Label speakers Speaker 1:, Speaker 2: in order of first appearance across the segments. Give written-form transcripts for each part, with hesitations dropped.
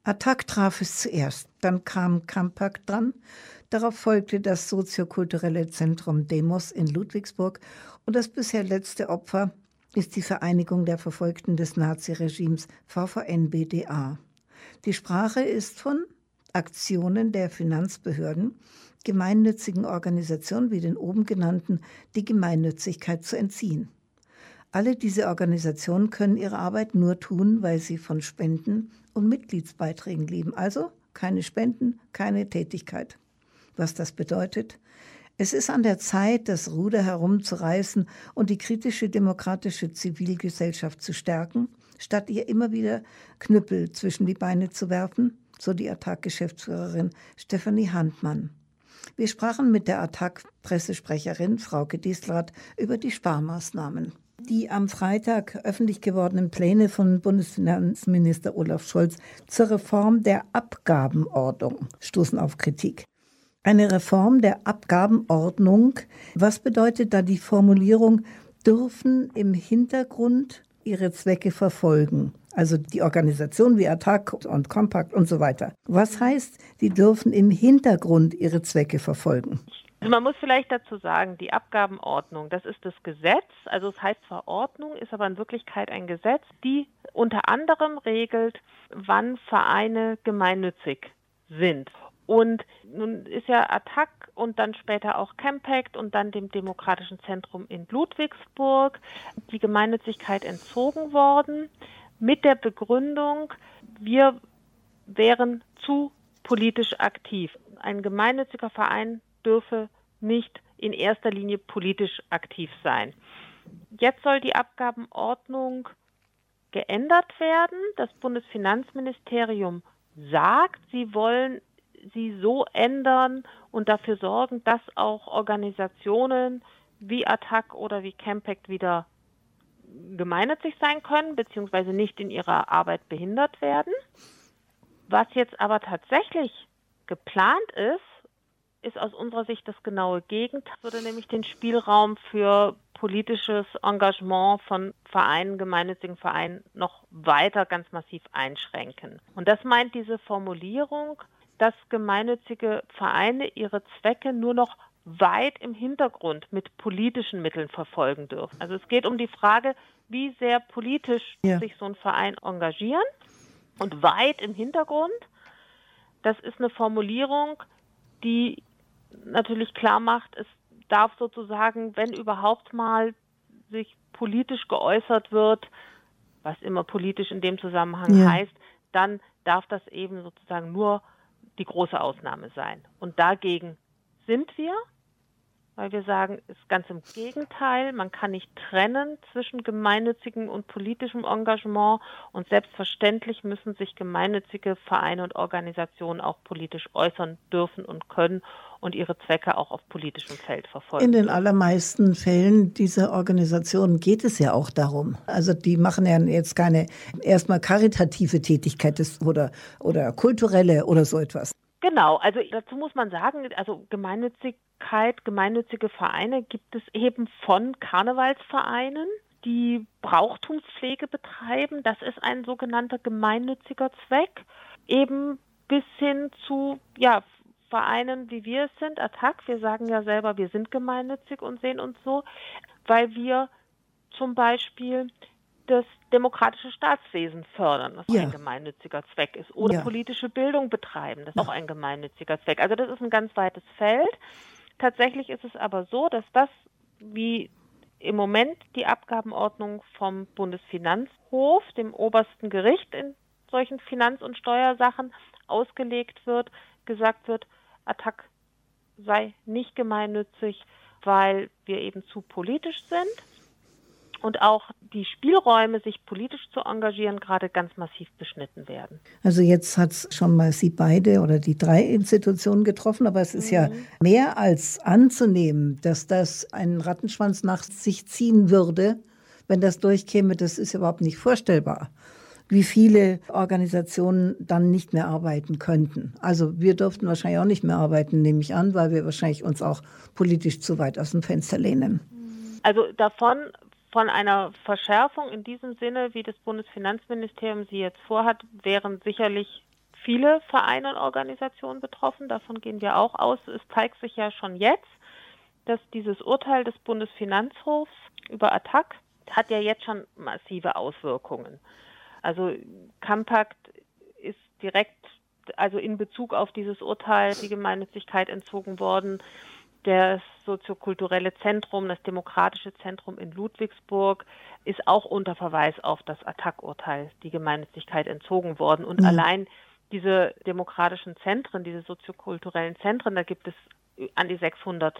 Speaker 1: ATTAC traf es zuerst, dann kam Campak dran, darauf folgte das soziokulturelle Zentrum Demos in Ludwigsburg und das bisher letzte Opfer ist die Vereinigung der Verfolgten des Naziregimes VVN-BDA. Die Sprache ist von Aktionen der Finanzbehörden, gemeinnützigen Organisationen wie den oben genannten, die Gemeinnützigkeit zu entziehen. Alle diese Organisationen können ihre Arbeit nur tun, weil sie von Spenden und Mitgliedsbeiträgen leben. Also keine Spenden, keine Tätigkeit. Was das bedeutet? Es ist an der Zeit, das Ruder herumzureißen und die kritische demokratische Zivilgesellschaft zu stärken, statt ihr immer wieder Knüppel zwischen die Beine zu werfen, so die ATTAC-Geschäftsführerin Stefanie Handmann. Wir sprachen mit der ATTAC-Pressesprecherin Frauke Diestelrath über die Sparmaßnahmen. Die am Freitag öffentlich gewordenen Pläne von Bundesfinanzminister Olaf Scholz zur Reform der Abgabenordnung stoßen auf Kritik. Eine Reform der Abgabenordnung, was bedeutet da die Formulierung, dürfen im Hintergrund ihre Zwecke verfolgen? Also die Organisationen wie ATTAC und Compact und so weiter. Was heißt, die dürfen im Hintergrund ihre Zwecke verfolgen?
Speaker 2: Also man muss vielleicht dazu sagen, die Abgabenordnung, das ist das Gesetz, also es heißt Verordnung, ist aber in Wirklichkeit ein Gesetz, die unter anderem regelt, wann Vereine gemeinnützig sind. Und nun ist ja ATTAC und dann später auch Campact und dann dem Demokratischen Zentrum in Ludwigsburg die Gemeinnützigkeit entzogen worden mit der Begründung, wir wären zu politisch aktiv. Ein gemeinnütziger Verein dürfe nicht in erster Linie politisch aktiv sein. Jetzt soll die Abgabenordnung geändert werden. Das Bundesfinanzministerium sagt, sie wollen sie so ändern und dafür sorgen, dass auch Organisationen wie ATTAC oder wie Campact wieder gemeinnützig sein können, beziehungsweise nicht in ihrer Arbeit behindert werden. Was jetzt aber tatsächlich geplant ist aus unserer Sicht das genaue Gegenteil, würde nämlich den Spielraum für politisches Engagement von Vereinen, gemeinnützigen Vereinen noch weiter ganz massiv einschränken. Und das meint diese Formulierung, dass gemeinnützige Vereine ihre Zwecke nur noch weit im Hintergrund mit politischen Mitteln verfolgen dürfen. Also es geht um die Frage, wie sehr politisch sich so ein Verein engagieren und weit im Hintergrund. Das ist eine Formulierung, die natürlich klar macht, es darf sozusagen, wenn überhaupt mal sich politisch geäußert wird, was immer politisch in dem Zusammenhang heißt, dann darf das eben sozusagen nur die große Ausnahme sein. Und dagegen sind wir, weil wir sagen, es ist ganz im Gegenteil, man kann nicht trennen zwischen gemeinnützigem und politischem Engagement und selbstverständlich müssen sich gemeinnützige Vereine und Organisationen auch politisch äußern dürfen und können und ihre Zwecke auch auf politischem Feld verfolgen.
Speaker 1: In den allermeisten Fällen dieser Organisationen geht es ja auch darum. Also die machen ja jetzt keine erstmal karitative Tätigkeit oder kulturelle oder so etwas.
Speaker 2: Genau, also dazu muss man sagen, also gemeinnützige Vereine gibt es eben von Karnevalsvereinen, die Brauchtumspflege betreiben. Das ist ein sogenannter gemeinnütziger Zweck, eben bis hin zu Vereinen, wie wir es sind, ATTAC. Wir sagen ja selber, wir sind gemeinnützig und sehen uns so, weil wir zum Beispiel das demokratische Staatswesen fördern, was ein gemeinnütziger Zweck ist. Oder politische Bildung betreiben, das ist auch ein gemeinnütziger Zweck. Also das ist ein ganz weites Feld. Tatsächlich ist es aber so, dass das, wie im Moment die Abgabenordnung vom Bundesfinanzhof, dem obersten Gericht in solchen Finanz- und Steuersachen, ausgelegt wird, gesagt wird, ATTAC sei nicht gemeinnützig, weil wir eben zu politisch sind. Und auch die Spielräume, sich politisch zu engagieren, gerade ganz massiv beschnitten werden.
Speaker 1: Also jetzt hat es schon mal Sie beide oder die 3 Institutionen getroffen, aber es ist ja mehr als anzunehmen, dass das einen Rattenschwanz nach sich ziehen würde, wenn das durchkäme. Das ist überhaupt nicht vorstellbar, wie viele Organisationen dann nicht mehr arbeiten könnten. Also wir dürften wahrscheinlich auch nicht mehr arbeiten, nehme ich an, weil wir wahrscheinlich uns auch politisch zu weit aus dem Fenster lehnen.
Speaker 2: Also von einer Verschärfung in diesem Sinne, wie das Bundesfinanzministerium sie jetzt vorhat, wären sicherlich viele Vereine und Organisationen betroffen. Davon gehen wir auch aus. Es zeigt sich ja schon jetzt, dass dieses Urteil des Bundesfinanzhofs über ATTAC hat ja jetzt schon massive Auswirkungen. Also Campact ist direkt, also in Bezug auf dieses Urteil, die Gemeinnützigkeit entzogen worden. Das soziokulturelle Zentrum, das demokratische Zentrum in Ludwigsburg ist auch unter Verweis auf das ATTAC-Urteil die Gemeinnützigkeit entzogen worden. Und allein diese demokratischen Zentren, diese soziokulturellen Zentren, da gibt es an die 600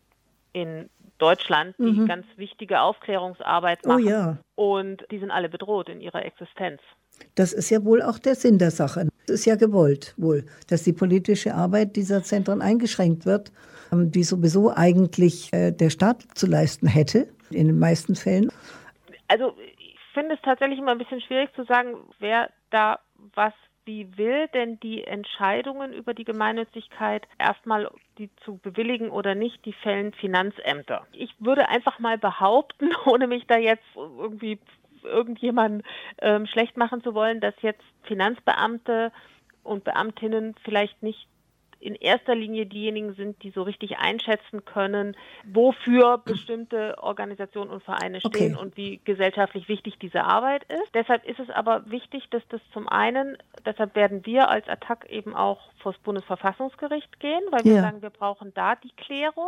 Speaker 2: in Deutschland, die ganz wichtige Aufklärungsarbeit machen.
Speaker 1: Oh ja.
Speaker 2: Und die sind alle bedroht in ihrer Existenz.
Speaker 1: Das ist ja wohl auch der Sinn der Sache. Es ist ja gewollt wohl, dass die politische Arbeit dieser Zentren eingeschränkt wird, die sowieso eigentlich der Staat zu leisten hätte, in den meisten Fällen.
Speaker 2: Also ich finde es tatsächlich immer ein bisschen schwierig zu sagen, wer da was wie will, denn die Entscheidungen über die Gemeinnützigkeit, erstmal die zu bewilligen oder nicht, die fällen Finanzämter. Ich würde einfach mal behaupten, ohne mich da jetzt irgendwie irgendjemanden schlecht machen zu wollen, dass jetzt Finanzbeamte und Beamtinnen vielleicht nicht in erster Linie diejenigen sind, die so richtig einschätzen können, wofür bestimmte Organisationen und Vereine stehen und wie gesellschaftlich wichtig diese Arbeit ist. Deshalb ist es aber wichtig, dass das zum einen, deshalb werden wir als ATTAC eben auch vor das Bundesverfassungsgericht gehen, weil wir sagen, wir brauchen da die Klärung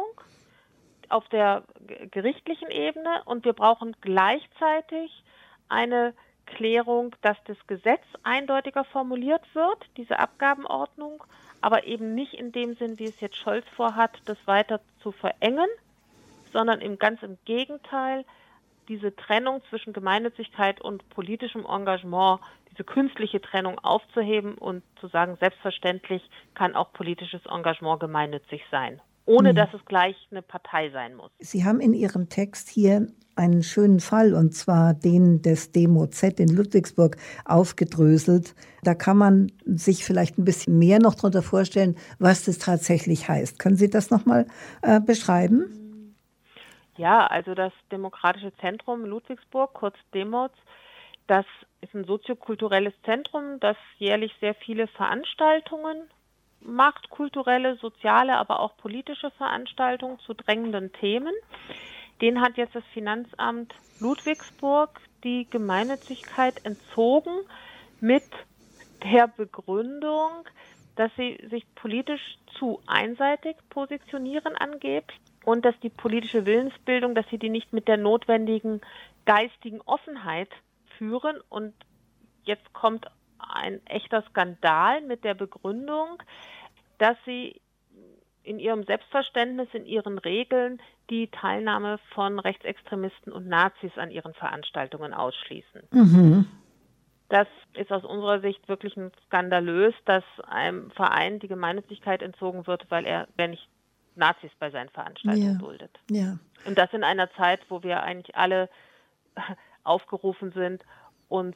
Speaker 2: auf der gerichtlichen Ebene und wir brauchen gleichzeitig eine Klärung, dass das Gesetz eindeutiger formuliert wird, diese Abgabenordnung, aber eben nicht in dem Sinn, wie es jetzt Scholz vorhat, das weiter zu verengen, sondern ganz im Gegenteil, diese Trennung zwischen Gemeinnützigkeit und politischem Engagement, diese künstliche Trennung aufzuheben und zu sagen, selbstverständlich kann auch politisches Engagement gemeinnützig sein, ohne dass es gleich eine Partei sein muss.
Speaker 1: Sie haben in Ihrem Text hier einen schönen Fall, und zwar den des Demo Z in Ludwigsburg, aufgedröselt. Da kann man sich vielleicht ein bisschen mehr noch darunter vorstellen, was das tatsächlich heißt. Können Sie das nochmal beschreiben?
Speaker 2: Ja, also das Demokratische Zentrum Ludwigsburg, kurz Demoz, das ist ein soziokulturelles Zentrum, das jährlich sehr viele Veranstaltungen macht, kulturelle, soziale, aber auch politische Veranstaltungen zu drängenden Themen. Den hat jetzt das Finanzamt Ludwigsburg die Gemeinnützigkeit entzogen mit der Begründung, dass sie sich politisch zu einseitig positionieren angeblich und dass die politische Willensbildung, dass sie die nicht mit der notwendigen geistigen Offenheit führen. Und jetzt kommt ein echter Skandal mit der Begründung, dass sie in ihrem Selbstverständnis, in ihren Regeln die Teilnahme von Rechtsextremisten und Nazis an ihren Veranstaltungen ausschließen. Das ist aus unserer Sicht wirklich skandalös, dass einem Verein die Gemeinnützigkeit entzogen wird, weil er nicht Nazis bei seinen Veranstaltungen duldet.
Speaker 1: Ja.
Speaker 2: Und das in einer Zeit, wo wir eigentlich alle aufgerufen sind, uns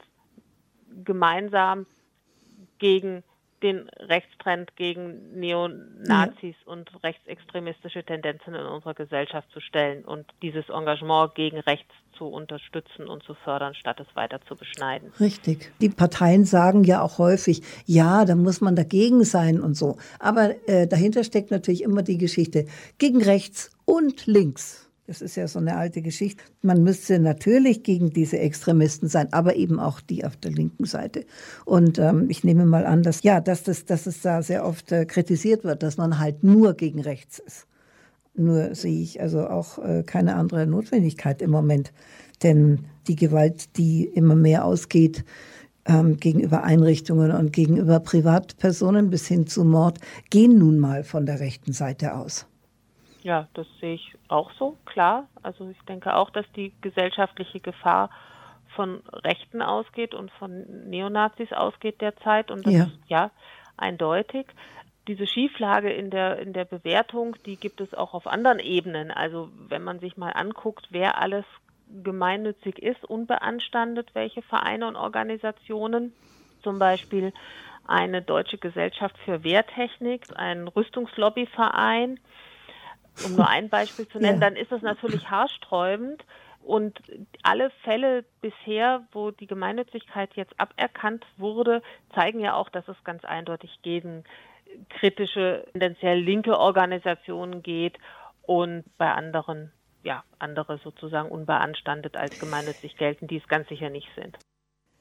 Speaker 2: gemeinsam gegen den Rechtstrend, gegen Neonazis und rechtsextremistische Tendenzen in unserer Gesellschaft zu stellen und dieses Engagement gegen rechts zu unterstützen und zu fördern, statt es weiter zu beschneiden.
Speaker 1: Richtig. Die Parteien sagen ja auch häufig, ja, da muss man dagegen sein und so. Aber dahinter steckt natürlich immer die Geschichte gegen rechts und links. Das ist ja so eine alte Geschichte. Man müsste natürlich gegen diese Extremisten sein, aber eben auch die auf der linken Seite. Und ich nehme mal an, dass es da sehr oft kritisiert wird, dass man halt nur gegen rechts ist. Nur sehe ich also auch keine andere Notwendigkeit im Moment. Denn die Gewalt, die immer mehr ausgeht gegenüber Einrichtungen und gegenüber Privatpersonen bis hin zu Mord, gehen nun mal von der rechten Seite aus.
Speaker 2: Ja, das sehe ich auch so, klar. Also ich denke auch, dass die gesellschaftliche Gefahr von Rechten ausgeht und von Neonazis ausgeht derzeit. Und das ist ja eindeutig. Diese Schieflage in der Bewertung, die gibt es auch auf anderen Ebenen. Also wenn man sich mal anguckt, wer alles gemeinnützig ist, unbeanstandet, welche Vereine und Organisationen, zum Beispiel eine Deutsche Gesellschaft für Wehrtechnik, ein Rüstungslobbyverein, um nur ein Beispiel zu nennen, dann ist das natürlich haarsträubend, Und alle Fälle bisher, wo die Gemeinnützigkeit jetzt aberkannt wurde, zeigen ja auch, dass es ganz eindeutig gegen kritische, tendenziell linke Organisationen geht und bei anderen, andere sozusagen unbeanstandet als gemeinnützig gelten, die es ganz sicher nicht sind.